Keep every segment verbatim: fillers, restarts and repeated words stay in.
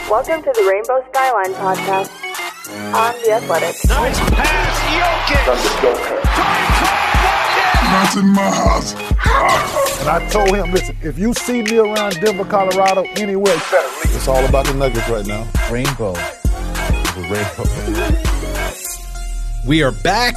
Welcome to the Rainbow Skyline podcast on The Athletic. Nice pass, Jokic. Not in my house. And I told him, listen, if you see me around Denver, Colorado, anywhere, you better leave. It's all about the Nuggets right now. Rainbow. The rainbow. We are back.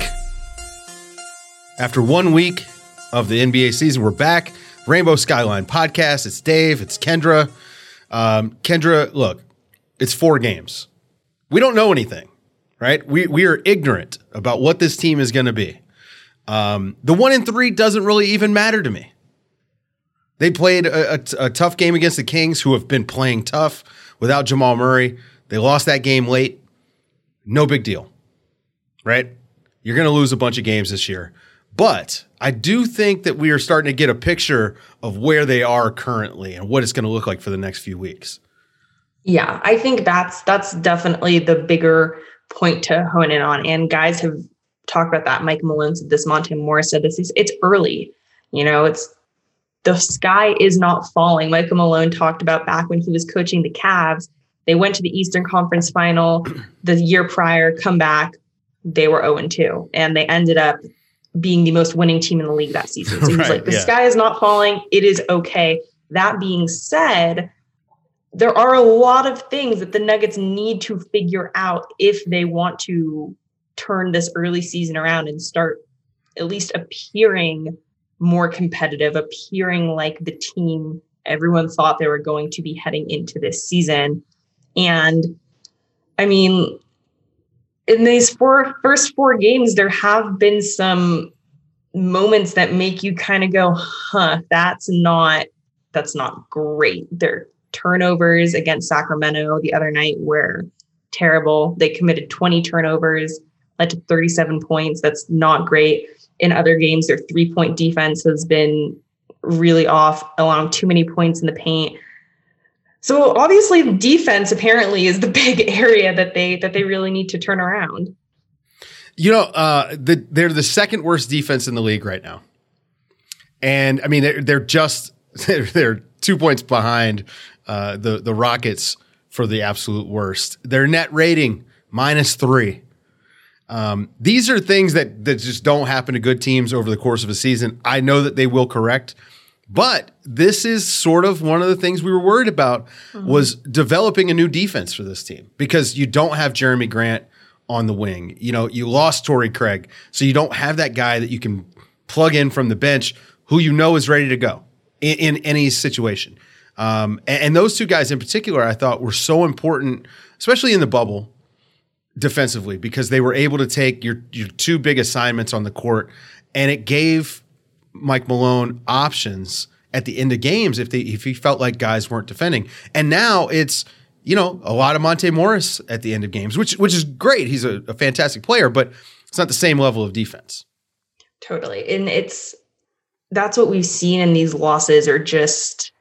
After one week of the N B A season, we're back. Rainbow Skyline podcast. It's Dave. It's Kendra. Um, Kendra, look, it's four games. We don't know anything, right? We we are ignorant about what this team is going to be. Um, the one and three doesn't really even matter to me. They played a, a, a tough game against the Kings, who have been playing tough without Jamal Murray. They lost that game late. No big deal, right? You're going to lose a bunch of games this year. But I do think that we are starting to get a picture of where they are currently and what it's going to look like for the next few weeks. Yeah, I think that's that's definitely the bigger point to hone in on. And guys have talked about that. Mike Malone said this. Monte Morris said this. It's, it's early. You know, it's the sky is not falling. Michael Malone talked about back when he was coaching the Cavs. They went to the Eastern Conference Final the year prior, come back. They were oh and two. And they ended up being the most winning team in the league that season. So he was Right, like, the yeah. sky is not falling. It is okay. That being said, there are a lot of things that the Nuggets need to figure out if they want to turn this early season around and start at least appearing more competitive, appearing like the team everyone thought they were going to be heading into this season. And I mean, in these four first four games, there have been some moments that make you kind of go, huh, that's not, that's not great. Their turnovers against Sacramento the other night were terrible. They committed twenty turnovers, led to thirty-seven points. That's not great. In other games, their three-point defense has been really off, allowing too many points in the paint. So obviously defense apparently is the big area that they that they really need to turn around. You know, uh, the, they're the second worst defense in the league right now. And I mean, they're, they're just, they're, they're two points behind uh, the, the Rockets for the absolute worst. Their net rating, minus three. Um, these are things that, that just don't happen to good teams over the course of a season. I know that they will correct. But this is sort of one of the things we were worried about mm-hmm. was developing a new defense for this team because you don't have Jeremy Grant on the wing. You know, you lost Torrey Craig, so you don't have that guy that you can plug in from the bench who you know is ready to go in, in any situation. Um, and, and those two guys in particular, I thought were so important, especially in the bubble defensively, because they were able to take your, your two big assignments on the court, and it gave Mike Malone options at the end of games if they if he felt like guys weren't defending. And now it's, you know, a lot of Monte Morris at the end of games, which which is great. He's a, a fantastic player, but it's not the same level of defense. Totally. And it's that's what we've seen in these losses, are just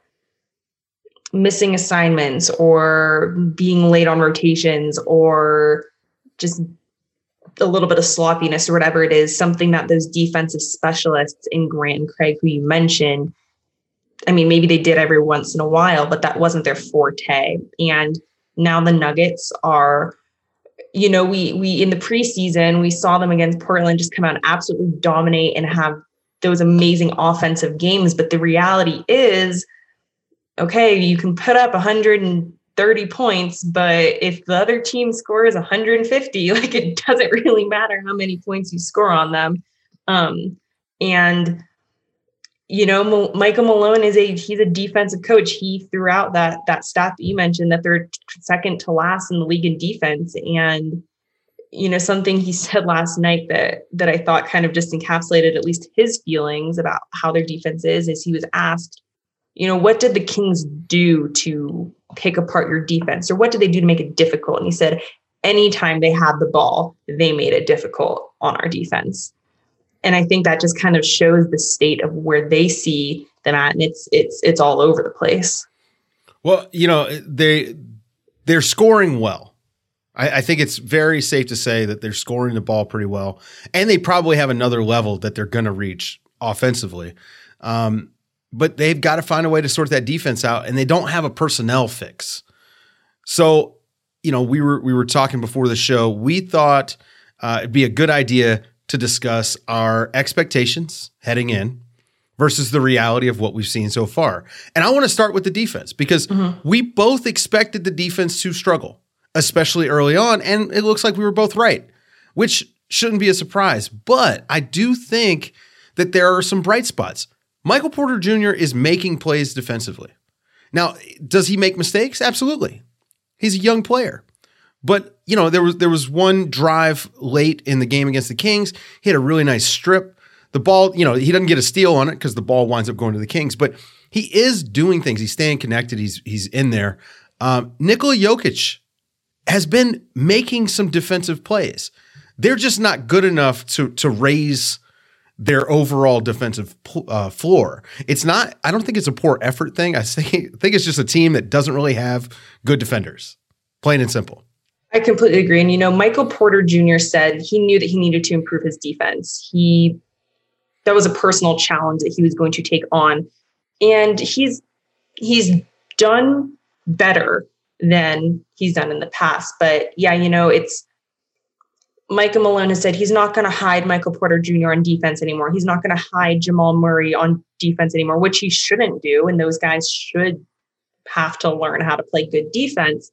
missing assignments or being late on rotations or just a little bit of sloppiness or whatever it is, something that those defensive specialists in Grant and Craig, who you mentioned, I mean, maybe they did every once in a while, but that wasn't their forte. And now the Nuggets are, you know, we, we, in the preseason, we saw them against Portland just come out and absolutely dominate and have those amazing offensive games. But the reality is, okay, you can put up one hundred thirty points, but if the other team scores one hundred fifty, like, it doesn't really matter how many points you score on them. Um, and, you know, Mo- Michael Malone is a, he's a defensive coach. He threw out that, that stat that you mentioned, that they're second to last in the league in defense. And, you know, something he said last night that, that I thought kind of just encapsulated at least his feelings about how their defense is, is he was asked, you know, what did the Kings do to pick apart your defense, or what did they do to make it difficult? And he said, anytime they had the ball, they made it difficult on our defense. And I think that just kind of shows the state of where they see them at. And it's, it's, it's all over the place. Well, you know, they, they're scoring well. I, I think it's very safe to say that they're scoring the ball pretty well, and they probably have another level that they're going to reach offensively. Um, But they've got to find a way to sort that defense out, and they don't have a personnel fix. So, you know, we were we were talking before the show. We thought uh, it'd be a good idea to discuss our expectations heading in versus the reality of what we've seen so far. And I want to start with the defense because mm-hmm. we both expected the defense to struggle, especially early on, and it looks like we were both right, which shouldn't be a surprise. But I do think that there are some bright spots. Michael Porter Junior is making plays defensively. Now, does he make mistakes? Absolutely. He's a young player. But, you know, there was there was one drive late in the game against the Kings. He had a really nice strip. The ball, you know, he doesn't get a steal on it because the ball winds up going to the Kings. But he is doing things. He's staying connected. He's he's in there. Um, Nikola Jokic has been making some defensive plays. They're just not good enough to to raise their overall defensive uh, floor. It's not, I don't think it's a poor effort thing. I think, I think it's just a team that doesn't really have good defenders, plain and simple. I completely agree. And, you know, Michael Porter Junior said he knew that he needed to improve his defense. He, that was a personal challenge that he was going to take on. And he's, he's done better than he's done in the past. But yeah, you know, it's, Micah Malone has said he's not going to hide Michael Porter Junior on defense anymore. He's not going to hide Jamal Murray on defense anymore, which he shouldn't do. And those guys should have to learn how to play good defense.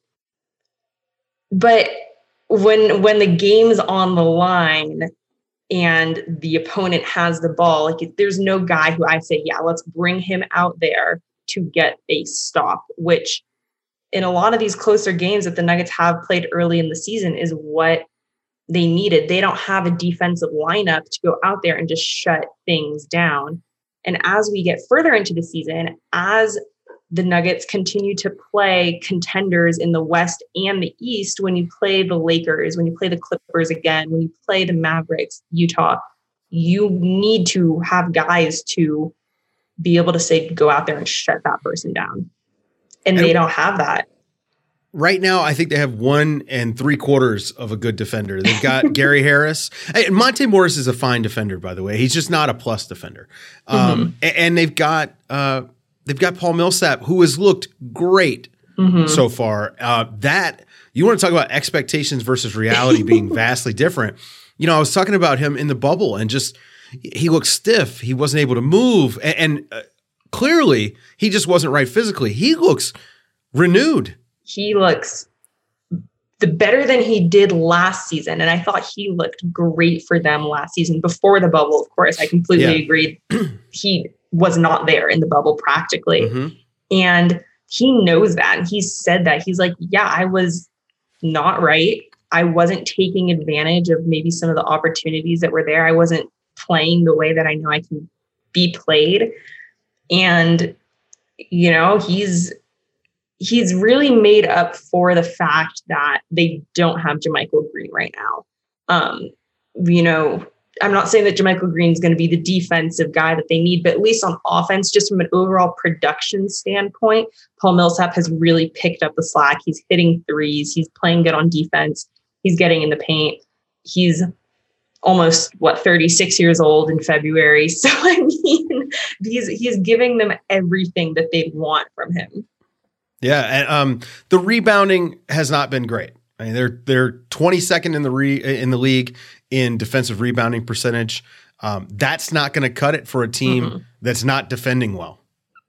But when when the game's on the line and the opponent has the ball, like there's no guy who I say, yeah, let's bring him out there to get a stop, which in a lot of these closer games that the Nuggets have played early in the season is what they needed. They don't have a defensive lineup to go out there and just shut things down. And as we get further into the season, as the Nuggets continue to play contenders in the West and the East, when you play the Lakers, when you play the Clippers again, when you play the Mavericks, Utah, you need to have guys to be able to say, go out there and shut that person down. And, and they don't have that. Right now, I think they have one and three quarters of a good defender. They've got Gary Harris. And Monte Morris is a fine defender, by the way. He's just not a plus defender. Um, mm-hmm. And they've got uh, they've got Paul Millsap, who has looked great mm-hmm. so far. Uh, that you want to talk about expectations versus reality being vastly different. You know, I was talking about him in the bubble, and just he looked stiff. He wasn't able to move, and, and uh, clearly he just wasn't right physically. He looks renewed. He looks the better than he did last season. And I thought he looked great for them last season before the bubble. Of course, I completely yeah. agree. He was not there in the bubble practically. Mm-hmm. And he knows that. And he said that. He's like, yeah, I was not right. I wasn't taking advantage of maybe some of the opportunities that were there. I wasn't playing the way that I know I can be played. And, you know, he's, he's really made up for the fact that they don't have JaMychal Green right now. Um, you know, I'm not saying that JaMychal Green is going to be the defensive guy that they need, but at least on offense, just from an overall production standpoint, Paul Millsap has really picked up the slack. He's hitting threes. He's playing good on defense. He's getting in the paint. He's almost, what, thirty-six years old in February. So, I mean, he's, he's giving them everything that they want from him. Yeah, and um, the rebounding has not been great. I mean, they're they're twenty-second in the re, in the league in defensive rebounding percentage. Um, that's not going to cut it for a team mm-hmm. that's not defending well.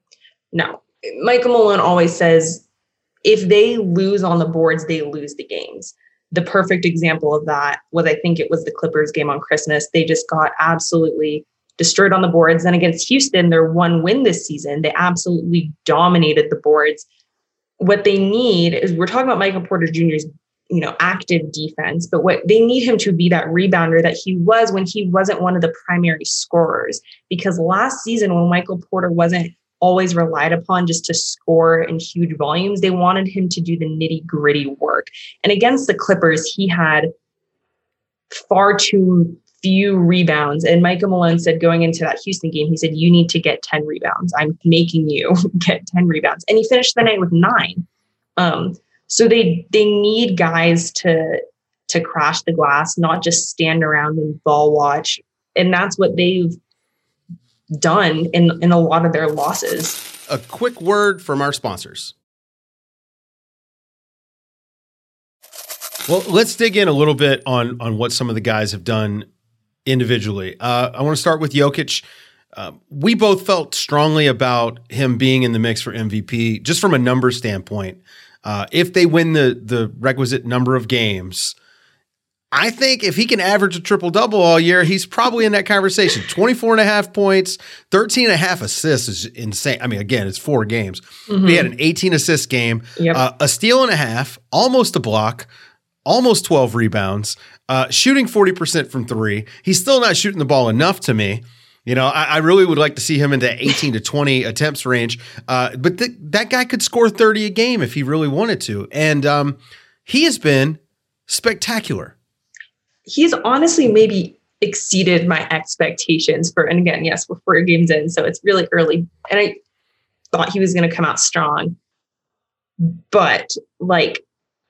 No, Michael Malone always says if they lose on the boards, they lose the games. The perfect example of that was, I think it was the Clippers game on Christmas. They just got absolutely destroyed on the boards. And against Houston, their one win this season, they absolutely dominated the boards. What they need is, we're talking about Michael Porter Junior's, you know, active defense, but what they need him to be that rebounder that he was when he wasn't one of the primary scorers. Because last season, when Michael Porter wasn't always relied upon just to score in huge volumes, they wanted him to do the nitty gritty work. And against the Clippers, he had far too few rebounds. And Michael Malone said going into that Houston game, he said, you need to get ten rebounds. I'm making you get ten rebounds. And he finished the night with nine. Um, so they they need guys to to crash the glass, not just stand around and ball watch. And that's what they've done in, in a lot of their losses. A quick word from our sponsors. Well, let's dig in a little bit on on what some of the guys have done individually. Uh, I want to start with Jokic. Uh, we both felt strongly about him being in the mix for M V P, just from a number standpoint. Uh, if they win the the requisite number of games, I think if he can average a triple-double all year, he's probably in that conversation. twenty-four and a half points, thirteen and a half assists is insane. I mean, again, it's four games. Mm-hmm. He had an eighteen assist game, yep. uh, a steal and a half, almost a block, almost twelve rebounds, uh, shooting forty percent from three. He's still not shooting the ball enough to me. You know, I, I really would like to see him into eighteen to twenty attempts range. Uh, but th- that guy could score thirty a game if he really wanted to. And um, he has been spectacular. He's honestly maybe exceeded my expectations for, and again, yes, we're four games in, so it's really early. And I thought he was going to come out strong. But like,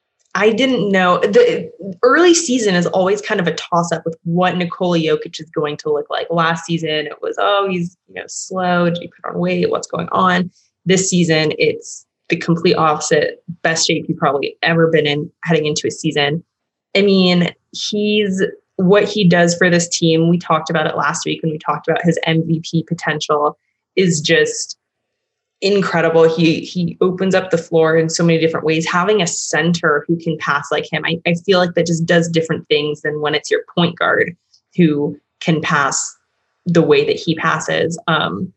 I didn't know. The early season is always kind of a toss-up with what Nikola Jokic is going to look like. Last season, it was, oh, he's you know slow. Did he put on weight? What's going on? This season, it's the complete opposite. Best shape he's probably ever been in heading into a season. I mean, he's what he does for this team. We talked about it last week when we talked about his M V P potential is just incredible. He he opens up the floor in so many different ways. Having a center who can pass like him, I, I feel like that just does different things than when it's your point guard who can pass the way that he passes. Um,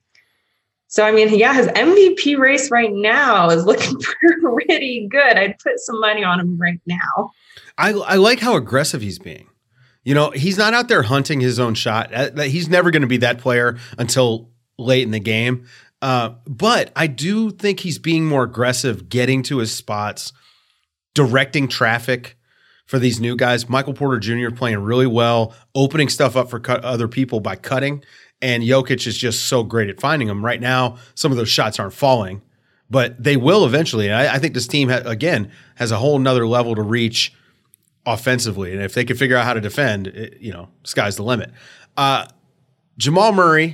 so, I mean, yeah, his M V P race right now is looking pretty good. I'd put some money on him right now. I, I like how aggressive he's being. You know, he's not out there hunting his own shot. He's never going to be that player until late in the game. Uh, but I do think he's being more aggressive, getting to his spots, directing traffic for these new guys. Michael Porter Junior playing really well, opening stuff up for cut other people by cutting. And Jokic is just so great at finding them. Right now, some of those shots aren't falling, but they will eventually. And I, I think this team, ha- again, has a whole nother level to reach offensively. And if they can figure out how to defend, it, you know, sky's the limit. Uh, Jamal Murray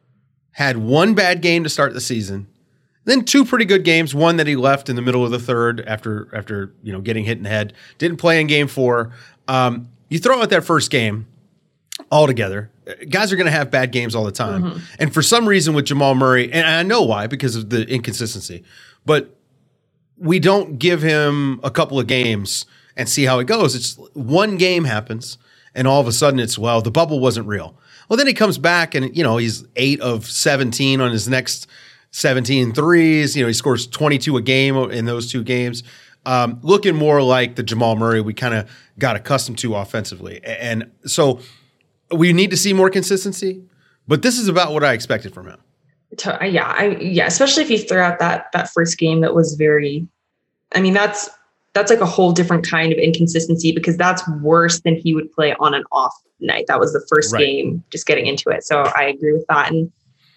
had one bad game to start the season, then two pretty good games, one that he left in the middle of the third after, after you know, getting hit in the head. Didn't play in game four. Um, you throw out that first game altogether, guys are going to have bad games all the time. Mm-hmm. And for some reason with Jamal Murray, and I know why, because of the inconsistency, but we don't give him a couple of games and see how it goes. It's one game happens, and all of a sudden it's, well, the bubble wasn't real. Well, then he comes back and, you know, he's eight of seventeen on his next seventeen threes. You know, he scores twenty-two a game in those two games. Um, looking more like the Jamal Murray we kind of got accustomed to offensively. And so we need to see more consistency, but this is about what I expected from him. Yeah, I, yeah, especially if you throw out that that first game that was very, I mean, that's that's like a whole different kind of inconsistency because that's worse than he would play on an off night. That was the first right. game, just getting into it. So I agree with that. And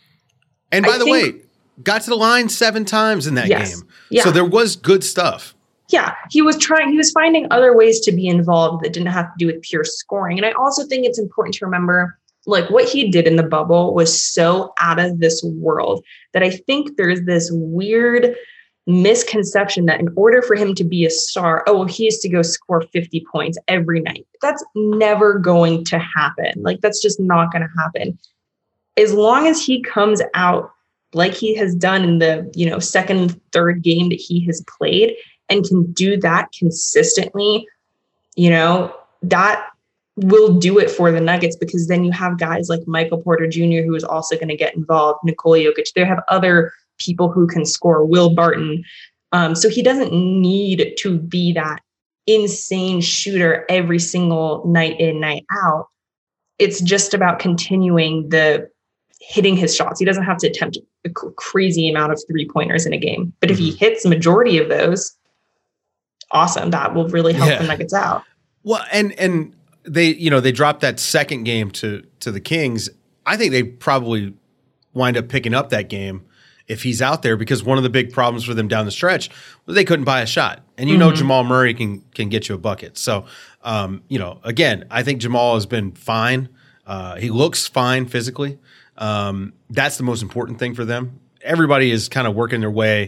and by I the think, way, got to the line seven times in that yes, game. Yeah. So there was good stuff. Yeah, he was trying, he was finding other ways to be involved that didn't have to do with pure scoring. And I also think it's important to remember, like, what he did in the bubble was so out of this world that I think there's this weird misconception that in order for him to be a star, oh, well, he has to go score fifty points every night. That's never going to happen. Like, that's just not going to happen. As long as he comes out like he has done in the, you know, second, third game that he has played and can do that consistently, you know, that will do it for the Nuggets, because then you have guys like Michael Porter Junior, who is also going to get involved, Nikola Jokic. They have other people who can score, Will Barton. Um, so he doesn't need to be that insane shooter every single night in, night out. It's just about continuing the hitting his shots. He doesn't have to attempt a crazy amount of three pointers in a game, but mm-hmm. if he hits the majority of those, awesome. That will really help yeah. the Nuggets out. Well, and, and they, you know, they dropped that second game to, to the Kings. I think they probably wind up picking up that game if he's out there, because one of the big problems for them down the stretch was they couldn't buy a shot. And you mm-hmm. know, Jamal Murray can, can get you a bucket. So, um, you know, again, I think Jamal has been fine. Uh, he looks fine physically. Um, that's the most important thing for them. Everybody is kind of working their way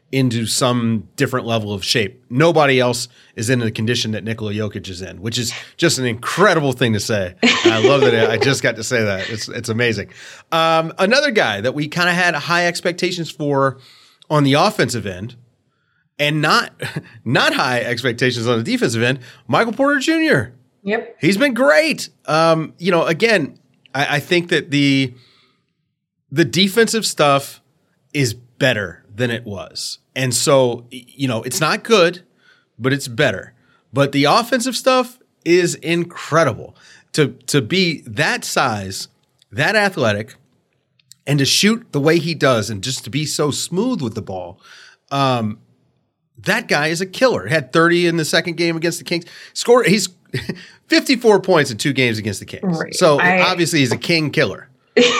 into some different level of shape. Nobody else is in the condition that Nikola Jokic is in, which is just an incredible thing to say. I love that I just got to say that. It's it's amazing. Um, another guy that we kind of had high expectations for on the offensive end, and not not high expectations on the defensive end, Michael Porter Junior Yep, he's been great. Um, you know, again, I, I think that the the defensive stuff is better than it was. And so, you know, it's not good, but it's better. But the offensive stuff is incredible. To to be that size, that athletic, and to shoot the way he does and just to be so smooth with the ball, um, that guy is a killer. He had thirty in the second game against the Kings. Scored, he's fifty-four points in two games against the Kings. Right. So I, obviously he's a king killer.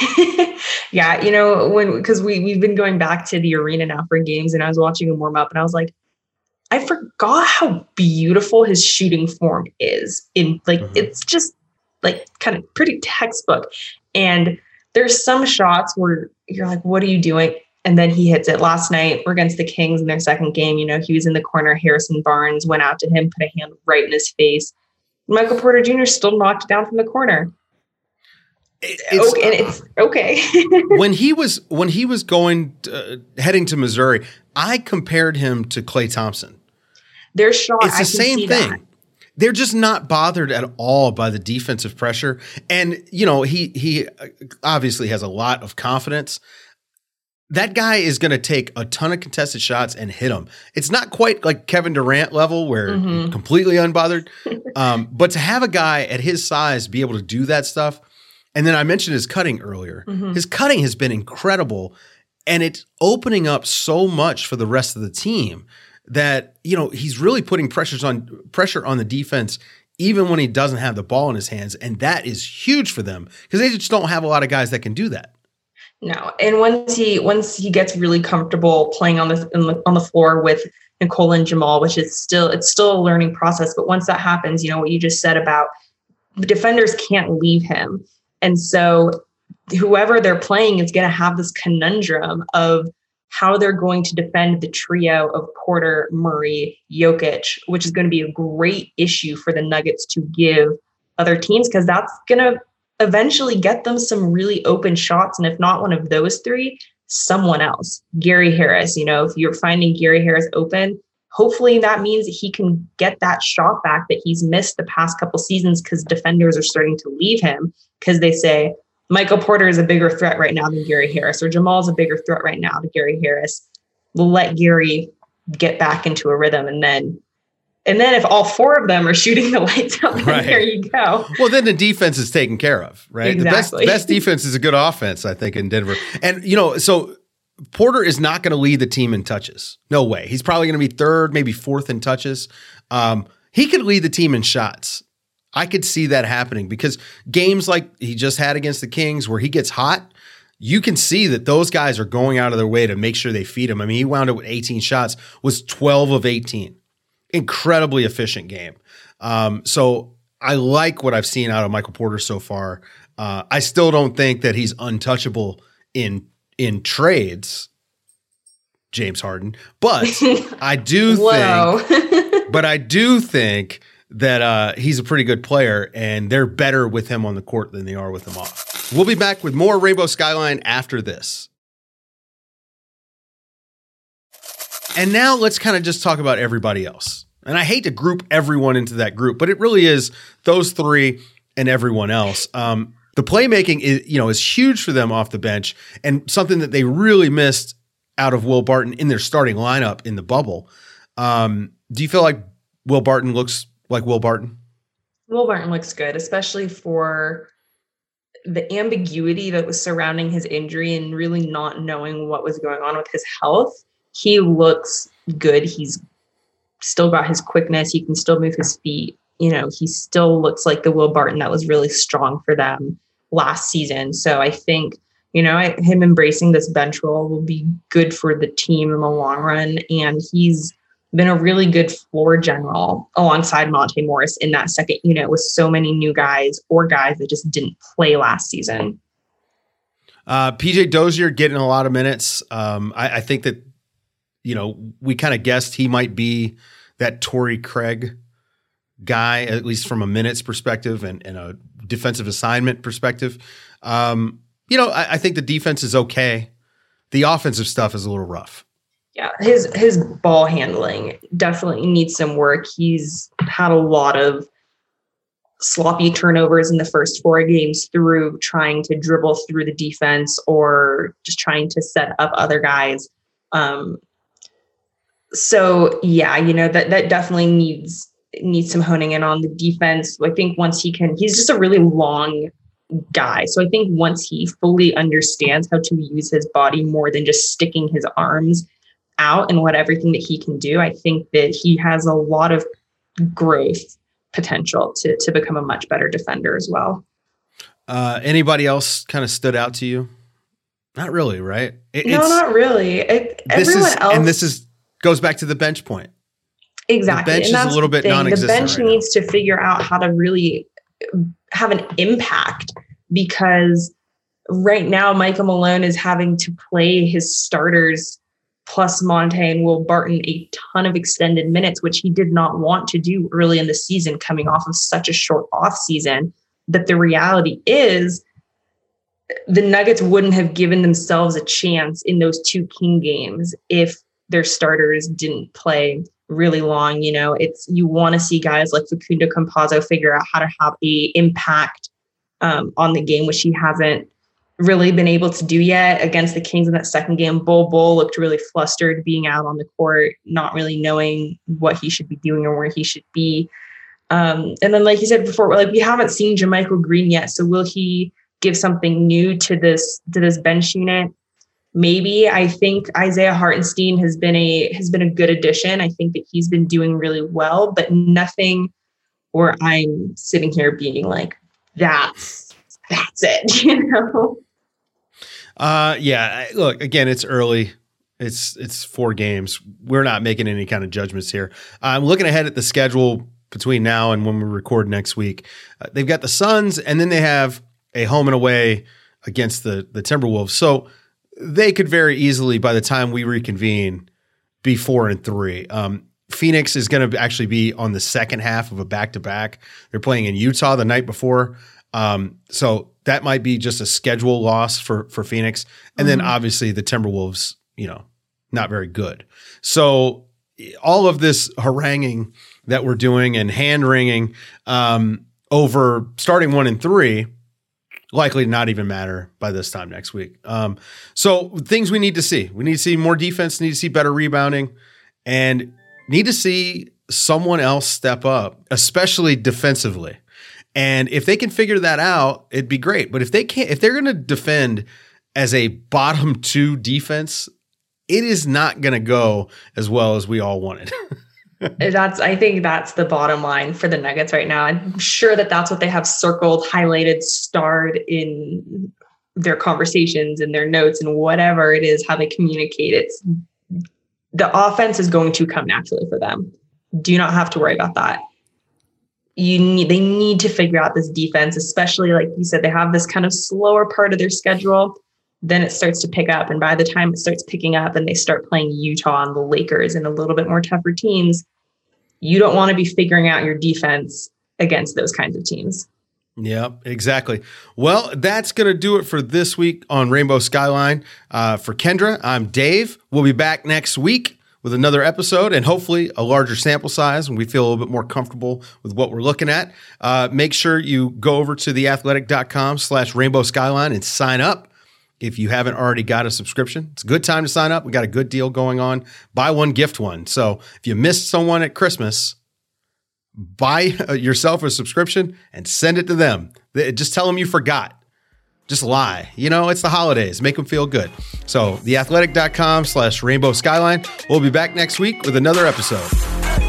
Yeah, you know, when because we we've been going back to the arena now for games, and I was watching him warm up, and I was like, I forgot how beautiful his shooting form is. In like, mm-hmm. It's just like kind of pretty textbook. And there's some shots where you're like, what are you doing? And then he hits it. Last night, we're against the Kings in their second game. You know, he was in the corner. Harrison Barnes went out to him, put a hand right in his face. Michael Porter Junior still knocked it down from the corner. It, it's, okay, and it's okay. when he was when he was going uh, heading to Missouri, I compared him to Klay Thompson. Their shot, it's the same thing. That. They're just not bothered at all by the defensive pressure, and you know he he obviously has a lot of confidence. That guy is going to take a ton of contested shots and hit them. It's not quite like Kevin Durant level where mm-hmm. completely unbothered, um, but to have a guy at his size be able to do that stuff. And then I mentioned his cutting earlier. Mm-hmm. His cutting has been incredible, and it's opening up so much for the rest of the team that, you know, he's really putting pressures on pressure on the defense even when he doesn't have the ball in his hands, and that is huge for them because they just don't have a lot of guys that can do that. No, and once he once he gets really comfortable playing on the on the floor with Nikola and Jamal, which is still it's still a learning process, but once that happens, you know what you just said about the defenders can't leave him. And so whoever they're playing is going to have this conundrum of how they're going to defend the trio of Porter, Murray, Jokic, which is going to be a great issue for the Nuggets to give other teams because that's going to eventually get them some really open shots. And if not one of those three, someone else. Gary Harris, you know, if you're finding Gary Harris open, hopefully that means that he can get that shot back that he's missed the past couple seasons because defenders are starting to leave him because they say Michael Porter is a bigger threat right now than Gary Harris, or Jamal's a bigger threat right now than Gary Harris. We'll let Gary get back into a rhythm. And then, and then if all four of them are shooting the lights out, right. There you go. Well, then the defense is taken care of, right? Exactly. The best, best defense is a good offense, I think, in Denver. And, you know, so Porter is not going to lead the team in touches. No way. He's probably going to be third, maybe fourth in touches. Um, he could lead the team in shots. I could see that happening because games like he just had against the Kings where he gets hot, you can see that those guys are going out of their way to make sure they feed him. I mean, he wound up with eighteen shots, was twelve of eighteen. Incredibly efficient game. Um, so I like what I've seen out of Michael Porter so far. Uh, I still don't think that he's untouchable in in trades, James Harden, but I do think, but I do think that uh, he's a pretty good player, and they're better with him on the court than they are with him off. We'll be back with more Rainbow Skyline after this. And now let's kind of just talk about everybody else. And I hate to group everyone into that group, but it really is those three and everyone else. Um, the playmaking is, you know, is huge for them off the bench, and something that they really missed out of Will Barton in their starting lineup in the bubble. Um, do you feel like Will Barton looks like Will Barton? Will Barton looks good, especially for the ambiguity that was surrounding his injury and really not knowing what was going on with his health. He looks good. He's still got his quickness. He can still move his feet. You know, he still looks like the Will Barton that was really strong for them last season. So I think, you know, him embracing this bench role will be good for the team in the long run. And he's been a really good floor general alongside Monte Morris in that second unit with so many new guys or guys that just didn't play last season. Uh, P J Dozier getting a lot of minutes. Um, I, I think that, you know, we kind of guessed he might be that Torrey Craig guy, at least from a minutes perspective and, and a defensive assignment perspective. Um, you know, I, I think the defense is okay. The offensive stuff is a little rough. Yeah, his his ball handling definitely needs some work. He's had a lot of sloppy turnovers in the first four games through trying to dribble through the defense or just trying to set up other guys. Um, so yeah, you know, that that definitely needs needs some honing in on the defense. I think once he can, he's just a really long guy. So I think once he fully understands how to use his body more than just sticking his arms out and what everything that he can do, I think that he has a lot of growth potential to to become a much better defender as well. Uh, anybody else kind of stood out to you? Not really, right? It, no, not really. It, everyone is, else, and this is goes back to the bench point. Exactly, the bench and that's is a little bit non-existent. The bench right needs now. to figure out how to really have an impact, because right now Michael Malone is having to play his starters plus Monte and Will Barton a ton of extended minutes, which he did not want to do early in the season, coming off of such a short off season. But the reality is the Nuggets wouldn't have given themselves a chance in those two King games if their starters didn't play really long. You know, it's, you want to see guys like Facundo Campazzo figure out how to have a impact um, on the game, which he hasn't really been able to do yet. Against the Kings in that second game, Bol Bol looked really flustered being out on the court, not really knowing what he should be doing or where he should be. Um, and then, like you said before, like we haven't seen JaMychal Green yet. So will he give something new to this, to this bench unit? Maybe. I think Isaiah Hartenstein has been a, has been a good addition. I think that he's been doing really well, but nothing where I'm sitting here being like, that's, that's it, you know? Uh, yeah, look, again, it's early. It's, it's four games. We're not making any kind of judgments here. I'm looking ahead at the schedule between now and when we record next week. Uh, they've got the Suns, and then they have a home and away against the, the Timberwolves. So they could very easily, by the time we reconvene, be four and three. Um, Phoenix is going to actually be on the second half of a back-to-back. They're playing in Utah the night before. Um, so that might be just a schedule loss for, for Phoenix. And mm-hmm. then obviously the Timberwolves, you know, not very good. So all of this haranguing that we're doing and hand wringing um, over starting one and three, likely to not even matter by this time next week. Um, so things we need to see. We need to see more defense, need to see better rebounding, and need to see someone else step up, especially defensively. And if they can figure that out, it'd be great. But if they can't, if they're going to defend as a bottom two defense, it is not going to go as well as we all wanted. That's, I think that's the bottom line for the Nuggets right now. I'm sure that that's what they have circled, highlighted, starred in their conversations and their notes and whatever it is, how they communicate. It's the offense is going to come naturally for them. Do not have to worry about that. You need, they need to figure out this defense, especially like you said, they have this kind of slower part of their schedule. Then it starts to pick up. And by the time it starts picking up and they start playing Utah and the Lakers and a little bit more tougher teams, you don't want to be figuring out your defense against those kinds of teams. Yeah, exactly. Well, that's going to do it for this week on Rainbow Skyline. Uh, for Kendra, I'm Dave. We'll be back next week with another episode and hopefully a larger sample size when we feel a little bit more comfortable with what we're looking at. Uh, make sure you go over to theathletic.com slash rainbow skyline and sign up. If you haven't already got a subscription, it's a good time to sign up. We got a good deal going on. Buy one, gift one. So if you missed someone at Christmas, buy yourself a subscription and send it to them. Just tell them you forgot. Just lie. You know, it's the holidays. Make them feel good. So theathletic.com slash rainbow skyline. We'll be back next week with another episode.